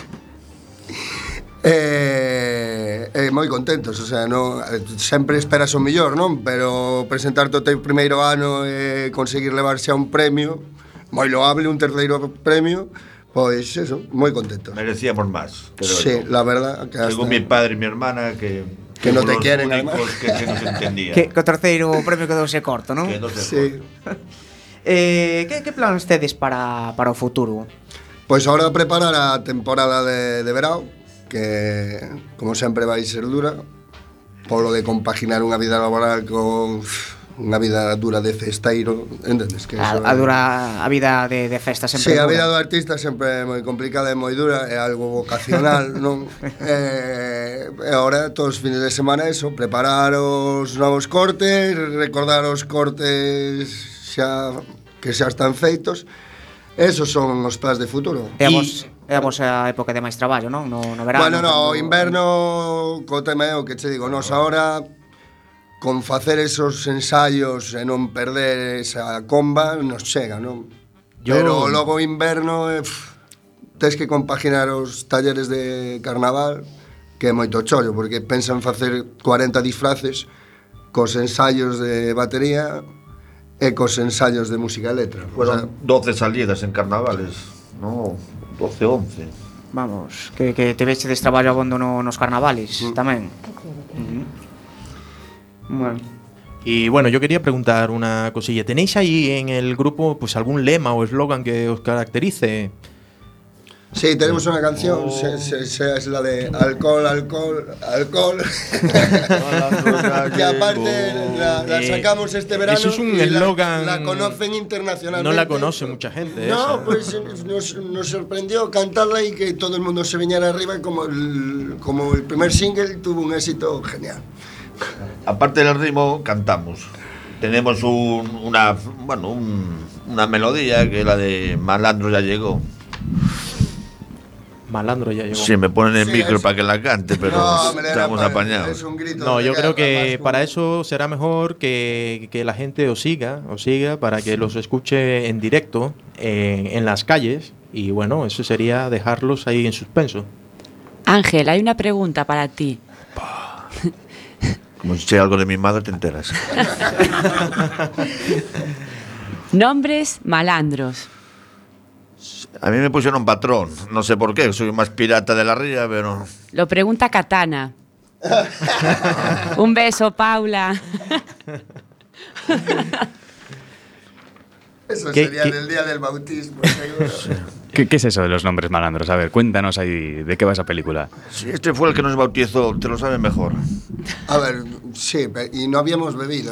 Moi contentos, o sea, no, sempre esperas o mellor, non? Pero presentarte o teu primeiro ano e conseguir levarse a un premio moi loable, un terceiro premio, pois eso, moi contentos. Merecíamos máis. Sí, la verdad que según mi padre y mi hermana que no te quieren, además. Que nos entendía. Que o terceiro premio quedouse corto, non? Sí. Que planos tedes para o futuro? Pois agora preparar a temporada de verao, que como sempre vai ser dura polo de compaginar unha vida laboral con unha vida dura de festeiro, entendes? Que a vida de festa sempre. Sí, a vida do artista sempre é moi complicada e moi dura, é algo vocacional, non? E agora todos os fines de semana eso, preparar os novos cortes, recordar os cortes que xa están feitos. Esos son os plans de futuro. E a vosa época de máis traballo, non? No verano. Bueno, no inverno, co tema é o que che digo, nos agora con facer esos ensaios e non perder esa comba nos chega, non? Pero logo o inverno tes que compaginar os talleres de carnaval, que é moito chollo, porque pensan facer 40 disfraces cos ensaios de batería e cos ensaios de música e letra. Fueron 12 salidas en carnavales, no, 12, 11. Vamos, que te veches traballo abondo nos carnavales tamén. Bueno. Y bueno, yo quería preguntar una cosilla. ¿Tenéis ahí en el grupo pues algún lema o eslogan que os caracterice? Sí, tenemos una canción, es la de alcohol, alcohol, alcohol. Que aparte la sacamos este verano. Eso es un eslogan. La conocen internacionalmente. No la conoce mucha gente. No, pues nos sorprendió cantarla y que todo el mundo se viniera arriba. Como el primer single tuvo un éxito genial. Aparte del ritmo, cantamos. Tenemos una melodía que es la de Malandro ya llegó. Malandro ya llegó. Sí, me ponen el micro para que la cante, pero estamos apañados. No, yo creo que para eso será mejor que la gente os siga para que los escuche en directo en las calles. Y bueno, eso sería dejarlos ahí en suspenso. Ángel, hay una pregunta para ti. Como si sé algo de mi madre, te enteras. Nombres malandros. A mí me pusieron patrón, no sé por qué, soy más pirata de la ría, pero... Lo pregunta Katana. Un beso, Paula. Eso sería del día del bautismo, seguro. ¿Qué es eso de los nombres malandros? A ver, cuéntanos ahí de qué va esa película. Sí, este fue el que nos bautizó, te lo sabes mejor. A ver, sí, y no habíamos bebido,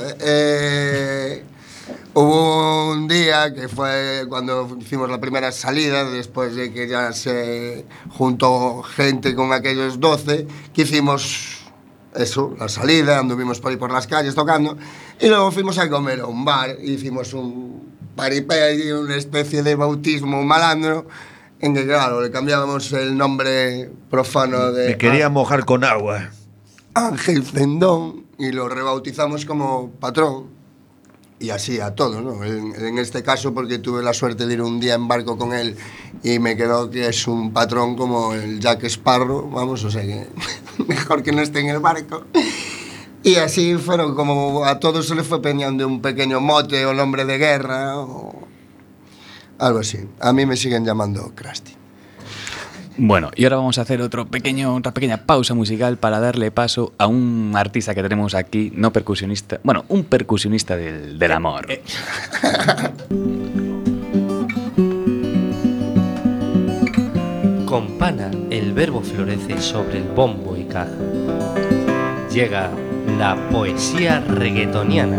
Hubo un día que fue cuando hicimos la primera salida, después de que ya se juntó gente con aquellos 12, que hicimos eso, la salida, anduvimos por ahí por las calles tocando, y luego fuimos a comer a un bar, hicimos un paripé y una especie de bautismo malandro, en que claro, le cambiábamos el nombre profano de... Me quería mojar con agua. Ángel Cendón, y lo rebautizamos como patrón. Y así a todo, ¿no? En este caso porque tuve la suerte de ir un día en barco con él y me quedó que es un patrón como el Jack Sparrow, vamos, o sea que mejor que no esté en el barco. Y así fueron como a todos se les fue peñando un pequeño mote o nombre de guerra o algo así. A mí me siguen llamando Krusty. Bueno, y ahora vamos a hacer otra pequeña pausa musical para darle paso a un artista que tenemos aquí, no percusionista, bueno, un percusionista del amor. Con pana, el verbo florece sobre el bombo y caja. Llega la poesía reggaetoniana.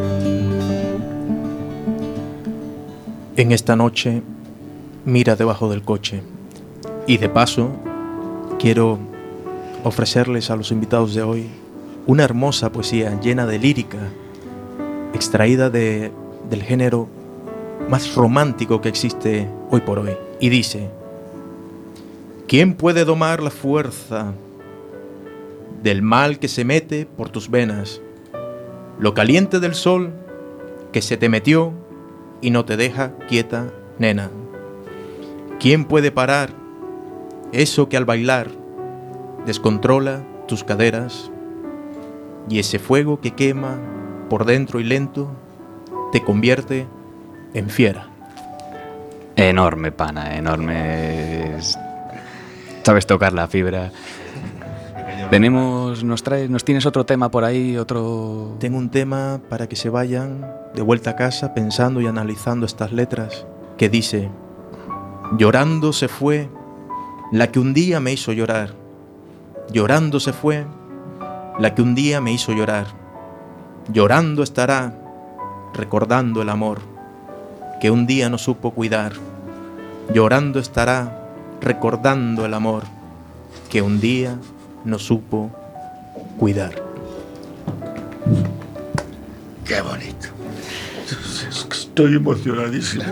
En esta noche, mira debajo del coche. Y de paso, quiero ofrecerles a los invitados de hoy una hermosa poesía llena de lírica, extraída del género más romántico que existe hoy por hoy. Y dice: ¿quién puede domar la fuerza del mal que se mete por tus venas? Lo caliente del sol que se te metió y no te deja quieta, nena. ¿Quién puede parar eso que al bailar descontrola tus caderas y ese fuego que quema por dentro y lento te convierte en fiera? Enorme, pana, enorme. Sabes tocar la fibra. Nos tienes otro tema por ahí, otro... Tengo un tema para que se vayan de vuelta a casa pensando y analizando estas letras que dice: llorando se fue la que un día me hizo llorar, llorando se fue la que un día me hizo llorar, llorando estará recordando el amor que un día no supo cuidar, llorando estará recordando el amor que un día no supo cuidar. Qué bonito. Estoy emocionadísimo.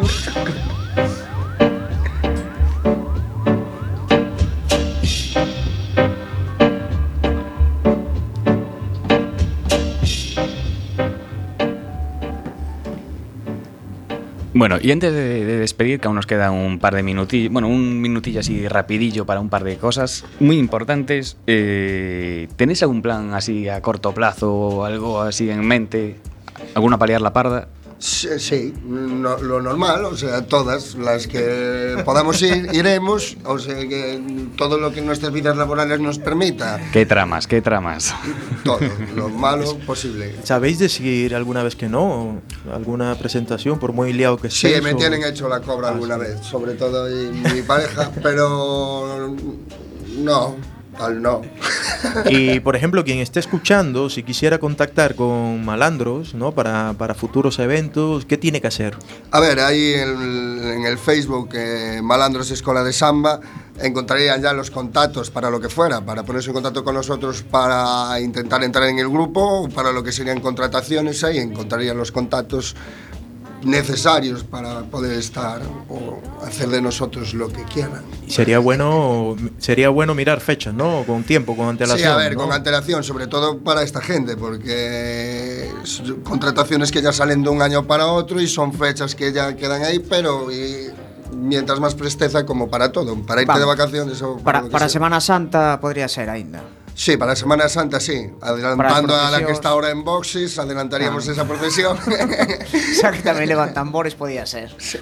Bueno, y antes de despedir, que aún nos queda un par de minutillos, bueno, un minutillo así rapidillo para un par de cosas muy importantes. ¿Tenéis algún plan así a corto plazo o algo así en mente? ¿Alguna para liar la parda? Sí, lo normal, o sea, todas las que podamos ir, iremos, o sea, que todo lo que nuestras vidas laborales nos permita. ¿Qué tramas? Todo, lo malo posible. ¿Sabéis decir alguna vez que no? ¿Alguna presentación, por muy liado que sea? estés? Sí, me tienen hecho la cobra alguna vez, sobre todo mi pareja, pero no. No. Y por ejemplo, quien esté escuchando, si quisiera contactar con Malandros, ¿no? para futuros eventos, ¿qué tiene que hacer? A ver, ahí en el Facebook Malandros Escola de Samba encontrarían ya los contactos para lo que fuera, para ponerse en contacto con nosotros para intentar entrar en el grupo, para lo que serían contrataciones, ahí encontrarían los contactos necesarios para poder estar o hacer de nosotros lo que quieran. Sería bueno mirar fechas, ¿no? Con tiempo, con antelación. Sí, a ver, ¿no? Con antelación, sobre todo para esta gente, porque contrataciones que ya salen de un año para otro y son fechas que ya quedan ahí, pero mientras más presteza como para todo, para irte de vacaciones o para Semana Santa podría ser ainda. Sí, para Semana Santa sí, adelantando a la que está ahora en boxes, adelantaríamos esa procesión. Xa que tamén levan tambores podía ser. Sí.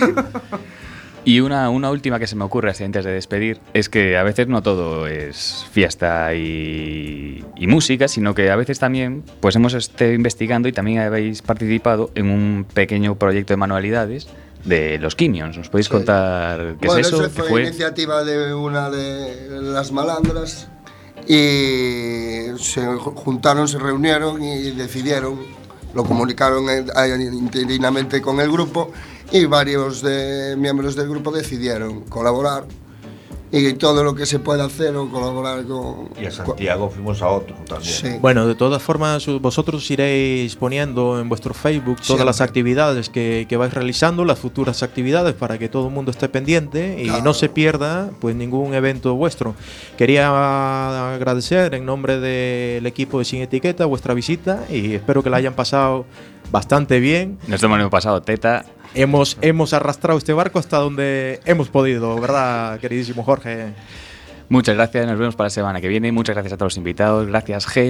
Y una última que se me ocurre así antes de despedir es que a veces no todo es fiesta y música, sino que a veces también pues hemos estado investigando y también habéis participado en un pequeño proyecto de manualidades de los Quinions. ¿Nos podéis contar qué es eso? Eso fue iniciativa de una de las malandras y se juntaron, se reunieron y decidieron, lo comunicaron interinamente con el grupo y varios miembros del grupo decidieron colaborar y todo lo que se pueda hacer o colaborar con... Y a Santiago fuimos a otro también. Sí. Bueno, de todas formas, vosotros iréis poniendo en vuestro Facebook todas las actividades que vais realizando, las futuras actividades, para que todo el mundo esté pendiente y no se pierda pues ningún evento vuestro. Quería agradecer en nombre del equipo de Sin Etiqueta vuestra visita y espero que la hayan pasado bastante bien. Nos hemos pasado teta. Hemos arrastrado este barco hasta donde hemos podido, ¿verdad, queridísimo Jorge? Muchas gracias, nos vemos para la semana que viene. Muchas gracias a todos los invitados. Gracias, G.